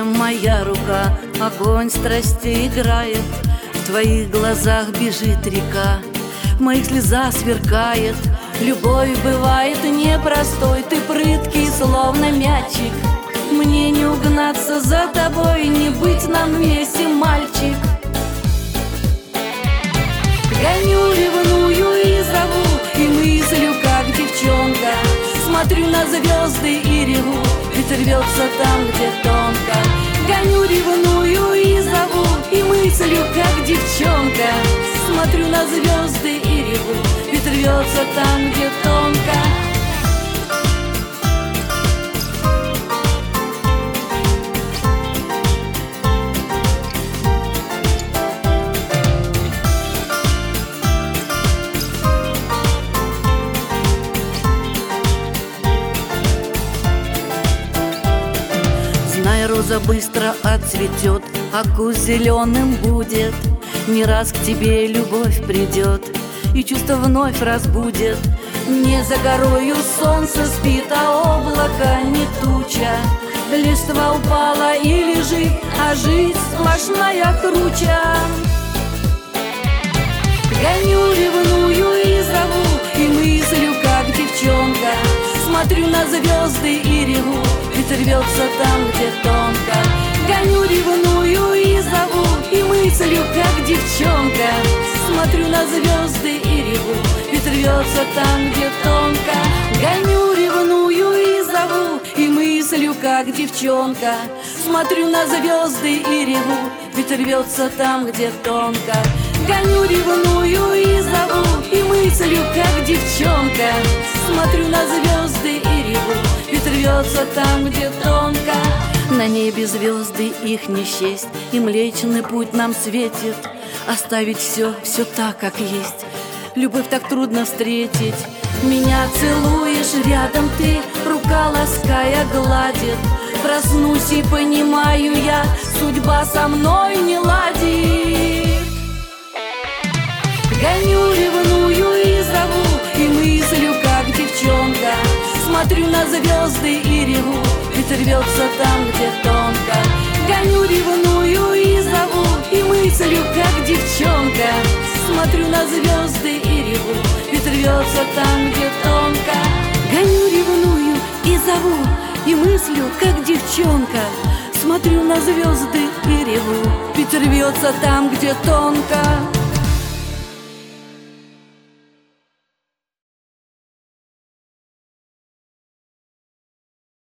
моя рука, огонь страсти играет. В твоих глазах бежит река, в моих слеза сверкает. Любовь бывает непростой, ты прыткий, словно мячик. Мне не угнаться за тобой, не быть нам вместе, мальчик. Гоню, ревную и зову, и мыслю, как девчонка. Смотрю на звезды и реву, ведь рвется там, где тонко. Гоню, ревную и зову, и мыслю, как девчонка. Смотрю на звезды и реву, ведь рвется там, где тонко. Знай, роза быстро отцветет, а куст зеленым будет. Не раз к тебе любовь придет и чувство вновь разбудит. Не за горою солнце спит, а облако не туча. Листва упала и лежит, а жизнь сплошная круча. Гоню, ревную и зову, и мыслю, как девчонка. Смотрю на звезды и реву, ведь рвется там, где тонко. Гоню, ревную и зову, и мыслю, как девчонка. Смотрю на звезды и реву, ведь рвется там, где тонко. Гоню, ревную и зову, и мыслю, как девчонка. Смотрю на звезды и реву, ведь рвется там, где тонко. Гоню, ревную и зову, и мыслю, как девчонка. Смотрю на звезды и реву, ведь рвется там, где тонко. На небе звезды, их не счесть, и Млечный Путь нам светит. Оставить все, все так, как есть. Любовь так трудно встретить. Меня целуешь, рядом ты, рука лаская гладит. Проснусь и понимаю я, судьба со мной не ладит. Гоню, ревную и зову, и мыслю, как девчонка. Смотрю на звезды и реву, ведь рвется там, где тонко. Гоню, ревную и зову, и мыслю, как девчонка. Смотрю на звезды и реву, ведь рвется там, где тонко. Гоню, ревную и зову, и мыслю, как девчонка. Смотрю на звезды и реву, ведь рвется там, где тонко.